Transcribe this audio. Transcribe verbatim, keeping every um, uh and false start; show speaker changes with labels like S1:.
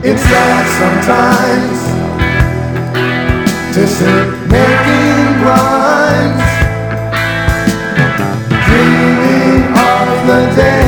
S1: It's sad sometimes to sit making rhymes, dreaming of the day